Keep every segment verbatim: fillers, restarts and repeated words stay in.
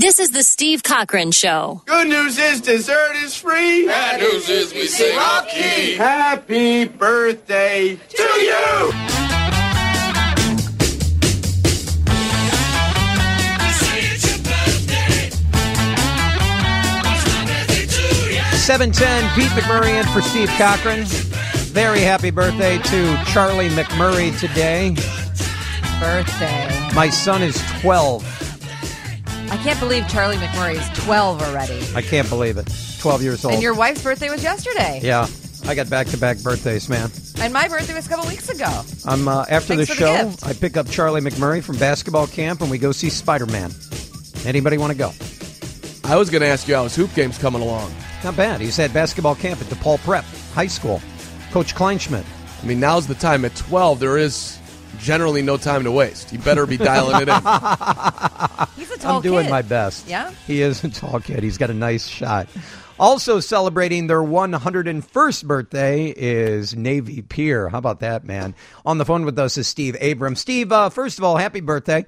This is the Steve Cochran Show. Good news is dessert is free. Bad news is we sing off key. Happy birthday to you. seven ten, Pete McMurray in for Steve Cochran. Very happy birthday to Charlie McMurray today. Birthday. My son is twelve. I can't believe Charlie McMurray is twelve already. I can't believe it. twelve years old. And your wife's birthday was yesterday. Yeah. I got back-to-back birthdays, man. And my birthday was a couple weeks ago. I'm uh, after Thanks the for show, the gift. I pick up Charlie McMurray from basketball camp, and we go see Spider-Man. Anybody want to go? I was going to ask you how his hoop game's coming along. Not bad. He's at basketball camp at DePaul Prep High School. Coach Kleinschmidt. I mean, now's the time. At twelve, there is generally no time to waste. You better be dialing it in. He's a tall I'm doing kid. my best. Yeah? He is a tall kid. He's got a nice shot. Also celebrating their one hundred first birthday is Navy Pier. How about that, man? On the phone with us is Steve Abrams. Steve, uh, first of all, happy birthday.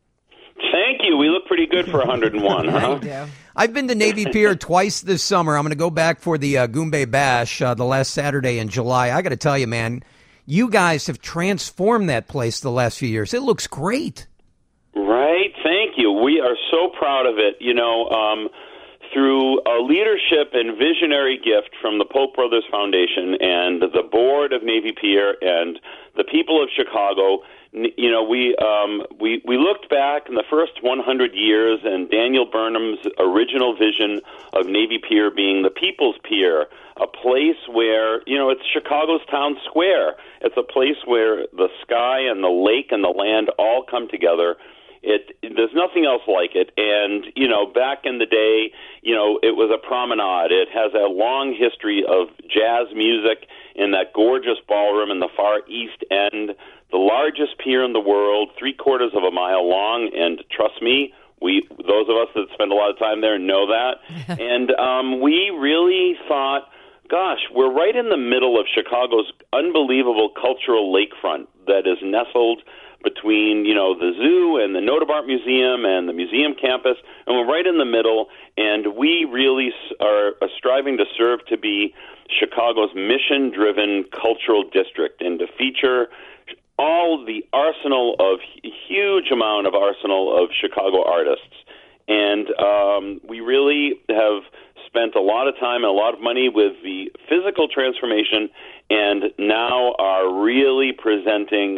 Thank you. We look pretty good for one hundred one, huh? Yeah. I've been to Navy Pier twice this summer. I'm going to go back for the uh, Goombay Bash uh, the last Saturday in July. I got to tell you, man, you guys have transformed that place the last few years. It looks great. Right. Thank you. We are so proud of it. You know, um, through a leadership and visionary gift from the Polk Brothers Foundation and the board of Navy Pier and the people of Chicago, you know, we um, we we looked back in the first one hundred years, and Daniel Burnham's original vision of Navy Pier being the People's Pier, a place where, you know, it's Chicago's town square. It's a place where the sky and the lake and the land all come together. It, there's nothing else like it. And, you know, back in the day, you know, it was a promenade. It has a long history of jazz music in that gorgeous ballroom in the far east end, the largest pier in the world, three quarters of a mile long. And trust me, we, those of us that spend a lot of time there know that. and um, we really thought, gosh, we're right in the middle of Chicago's unbelievable cultural lakefront that is nestled between, you know, the zoo and the Notabart Museum and the museum campus, and we're right in the middle, and we really are striving to serve to be Chicago's mission-driven cultural district and to feature all the arsenal of, huge amount of arsenal of Chicago artists. And um, we really have spent a lot of time and a lot of money with the physical transformation, and now are really presenting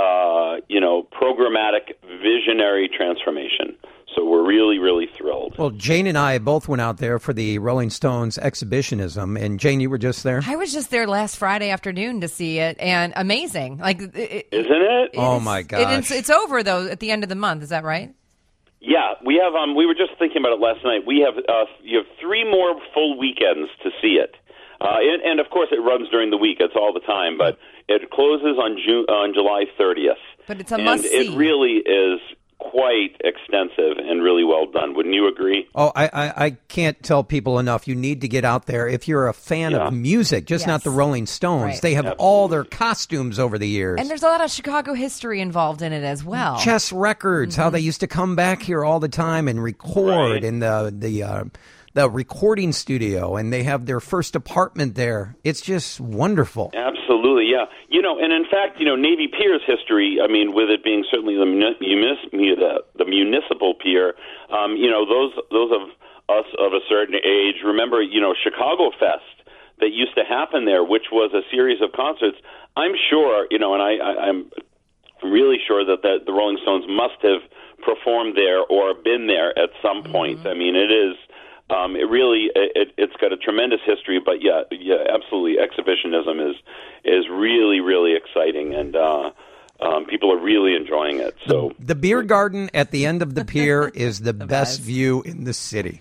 Uh, you know, programmatic, visionary transformation. So we're really, really thrilled. Well, Jane and I both went out there for the Rolling Stones exhibitionism. And Jane, you were just there? I was just there last Friday afternoon to see it, and amazing. Like, it, Isn't it? Oh, my gosh. It, it's, it's over, though, at the end of the month. Is that right? Yeah, we have. Um, we were just thinking about it last night. We have uh, you have three more full weekends to see it, uh, and, and of course it runs during the week. It's all the time, but it closes on June on July thirtieth. But it's a and must-see. it really is quite extensive and really well done. Wouldn't you agree? Oh, I, I, I can't tell people enough. You need to get out there. If you're a fan Yeah. of music, just Yes. not the Rolling Stones, Right. they have Absolutely. all their costumes over the years. And there's a lot of Chicago history involved in it as well. Chess Records, how they used to come back here all the time and record Right. in the the uh, the recording studio, and they have their first apartment there. It's just wonderful. Absolutely, yeah. You know, and in fact, you know, Navy Pier's history, I mean, with it being certainly the, muni- munis- the, the municipal pier, um, you know, those those of us of a certain age remember, you know, Chicago Fest that used to happen there, which was a series of concerts. I'm sure, you know, and I, I, I'm really sure that the, the Rolling Stones must have performed there or been there at some point. I mean, it is... Um, it really, it, it's got a tremendous history, but yeah, yeah, absolutely, exhibitionism is is really, really exciting, and uh, um, people are really enjoying it. So The beer garden at the end of the pier is the, The best best. view in the city.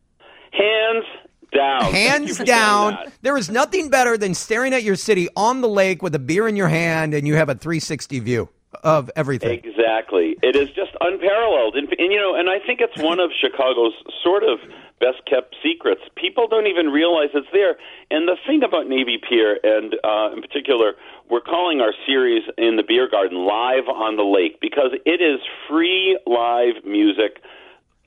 hands down, Thank you Hands for down. saying that. There is nothing better than staring at your city on the lake with a beer in your hand, and you have a three sixty view of everything. Exactly, it is just unparalleled, and, and you know, and I think it's one of Chicago's sort of best-kept secrets. People don't even realize it's there. And the thing about Navy Pier, and uh, in particular, we're calling our series in the Beer Garden Live on the Lake, because it is free live music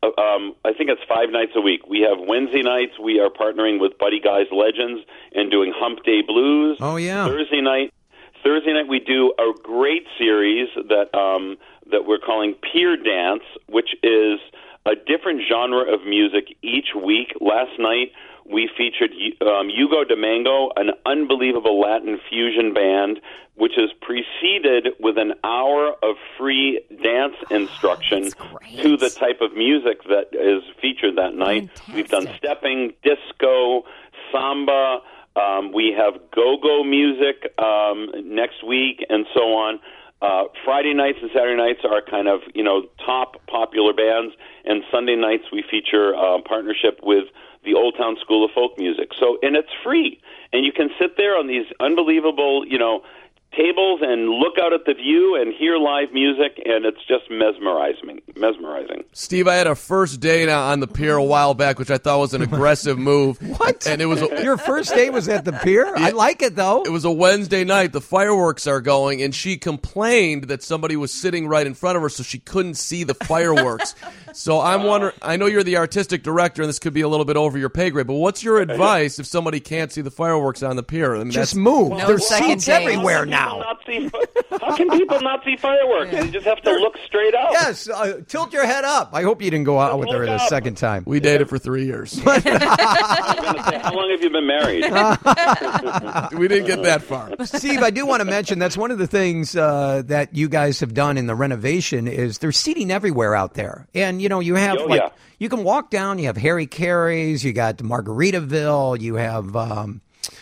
um, I think it's five nights a week. We have Wednesday nights. We are partnering with Buddy Guy's Legends and doing Hump Day Blues. Oh, yeah. Thursday night, Thursday night we do a great series that um, that we're calling Pier Dance, which is a different genre of music each week. Last night we featured um, Hugo de Mango, an unbelievable Latin fusion band, which is preceded with an hour of free dance instruction to the type of music that is featured that night. Fantastic. We've done stepping, disco, samba. Um, we have go-go music um, next week, and so on. Uh, Friday nights and Saturday nights are kind of, you know, top popular bands, and Sunday nights we feature a partnership with the Old Town School of Folk Music. So, and it's free, and you can sit there on these unbelievable, you know, tables and look out at the view and hear live music, and it's just mesmerizing. Mesmerizing. Steve, I had a first date on the pier a while back, which I thought was an aggressive move. What? And it was a, your first date was at the pier? I like it though. It was a Wednesday night. The fireworks are going, and she complained that somebody was sitting right in front of her, so she couldn't see the fireworks. So I'm wondering. I know you're the artistic director, and this could be a little bit over your pay grade, but what's your advice if somebody can't see the fireworks on the pier? I mean, Just that's, move. No There's second seats date. everywhere now. Not see, how can people not see fireworks? You just have to look straight up. Yes, uh, tilt your head up. I hope you didn't go out with her Look the up. second time. we dated for three years. I was gonna say, how long have you been married? We didn't get that far. Steve, I do want to mention that's one of the things uh, that you guys have done in the renovation is there's seating everywhere out there. And, you know, you have Oh, like, yeah. you can walk down, you have Harry Carey's, you got Margaritaville, you have um,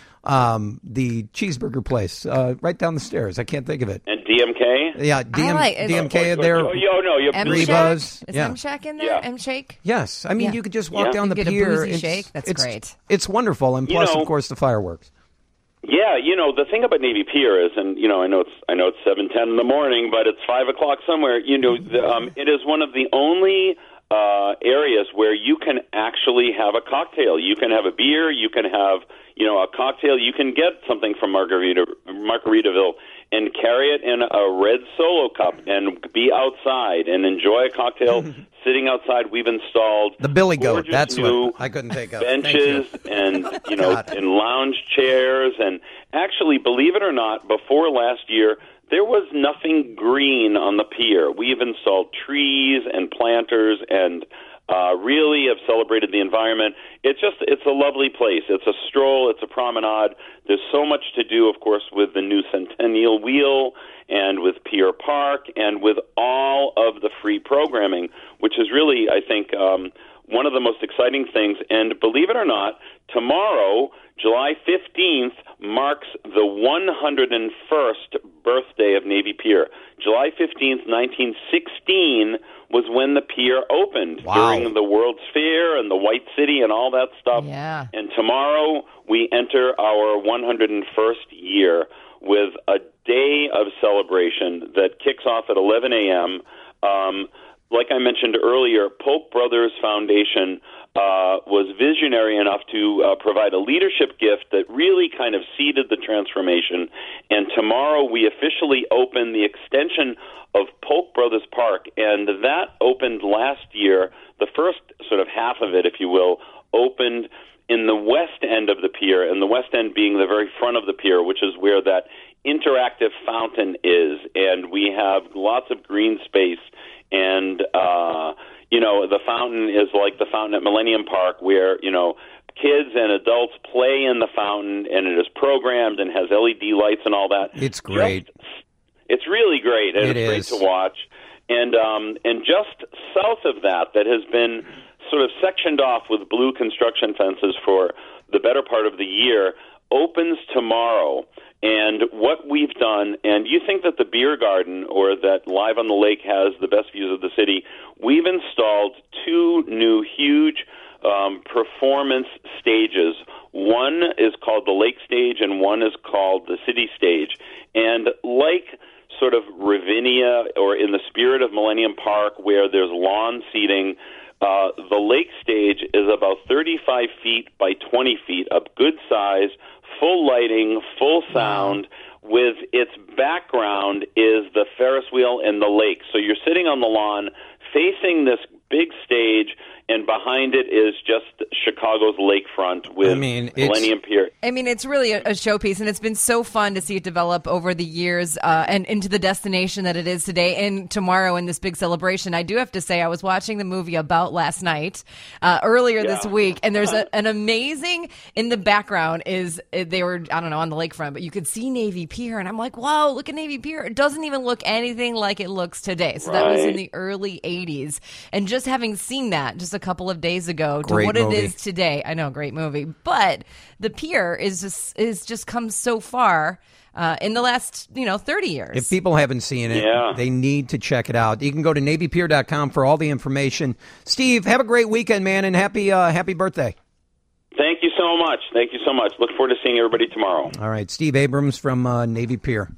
um, the cheeseburger place uh, right down the stairs. I can't think of it. And D M K? Yeah, D M, I like- D M K Oh, there. oh, yo, no, you have M Blue Shack? Rebus, Is yeah. M Shack in there? Yeah. M Shake? Yes, I mean, Yeah. you could just walk Yeah. down the You get a pier. boozy It's- shake? That's it's, great. It's wonderful, and You plus, know- of course, the fireworks. Yeah, you know, the thing about Navy Pier is, and you know, I know it's I know it's seven ten in the morning, but it's five o'clock somewhere. You know, the, um, it is one of the only uh, areas where you can actually have a cocktail. You can have a beer. You can have, you know, a cocktail. You can get something from Margarita Margaritaville and carry it in a red Solo cup and be outside and enjoy a cocktail sitting outside. We've installed The Billy Goat. gorgeous That's new what I couldn't think of. Thank benches you. and you know Got it. and lounge chairs, and actually, believe it or not, before last year there was nothing green on the pier. We've installed trees and planters and uh, really have celebrated the environment. It's just it's a lovely place. It's a stroll. It's a promenade. There's so much to do, of course, with the new Centennial Wheel and with Pier Park and with all of the free programming, which is really, I think, um, one of the most exciting things. And believe it or not, tomorrow, July fifteenth, marks the one hundred first birthday of Navy Pier. July fifteenth, nineteen sixteen was when the pier opened Wow. during the World's Fair and the White City and all that stuff. Yeah. And tomorrow we enter our one hundred first year with a day of celebration that kicks off at eleven a.m. Um, like I mentioned earlier, Polk Brothers Foundation uh, was visionary enough to uh, provide a leadership gift that really kind of seeded the transformation. And tomorrow we officially open the extension of Polk Brothers Park, and that opened last year. The first sort of half of it, if you will, opened in the west end of the pier, and the west end being the very front of the pier, which is where that interactive fountain is. And we have lots of green space. And, uh, you know, the fountain is like the fountain at Millennium Park where, you know, kids and adults play in the fountain, and it is programmed and has L E D lights and all that. It's great. Just, it's really great, and It it's is. great to watch. And um, and just south of that, that has been sort of sectioned off with blue construction fences for the better part of the year, opens tomorrow. And what we've done, and you think that the beer garden or that Live on the Lake has the best views of the city, we've installed two new huge um, performance stages. One is called the Lake Stage and one is called the City Stage. And like sort of Ravinia or in the spirit of Millennium Park where there's lawn seating, uh, the Lake Stage is about thirty-five feet by twenty feet, a good size, full lighting, full sound, with its background is the Ferris wheel and the lake. So you're sitting on the lawn facing this big stage, and behind it is just Chicago's lakefront with I mean, it's- Millennium Pier. I mean, it's really a, a showpiece, and it's been so fun to see it develop over the years uh, and into the destination that it is today and tomorrow in this big celebration. I do have to say, I was watching the movie About last night, uh, earlier Yeah. this week, and there's a, an amazing, in the background is, they were, I don't know, on the lakefront, but you could see Navy Pier, and I'm like, wow, look at Navy Pier. It doesn't even look anything like it looks today. So that was in Right. the early eighties. And just having seen that just a couple of days ago Great to what movie. it is today, I know, great movie, but the pier is just is just come so far uh, in the last you know thirty years. If people haven't seen it, Yeah. they need to check it out. You can go to navy pier dot com for all the information. Steve, have a great weekend, man, and happy uh, happy birthday. Thank you so much. Thank you so much. Look forward to seeing everybody tomorrow. All right, Steve Abrams from uh, Navy Pier.